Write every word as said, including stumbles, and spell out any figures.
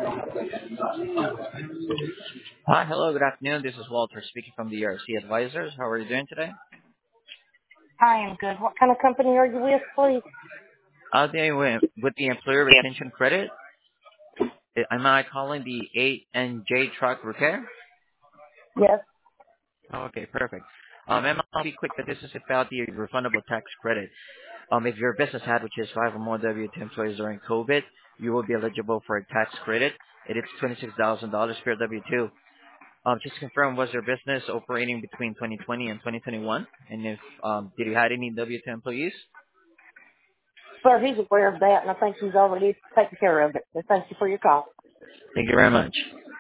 Hi, hello, good afternoon. This is Walter speaking from the E R C Advisors. How are you doing today? I am good. What kind of company are you with, please? Uh, the, with with the Employer Retention Credit, uh, am I calling the A and J Truck Repair? Yes. Oh, okay, perfect. Um, and I'll be quick that this is about the refundable tax credit. Um, if your business had, which is five or more W two employees during COVID, you will be eligible for a tax credit. It is twenty-six thousand dollars per W two. Um, just to confirm, was your business operating between twenty twenty and twenty twenty-one? And if, um, did you had any W two employees? Sir, he's aware of that, and I think he's already taken care of it. So thank you for your call. Thank you very much.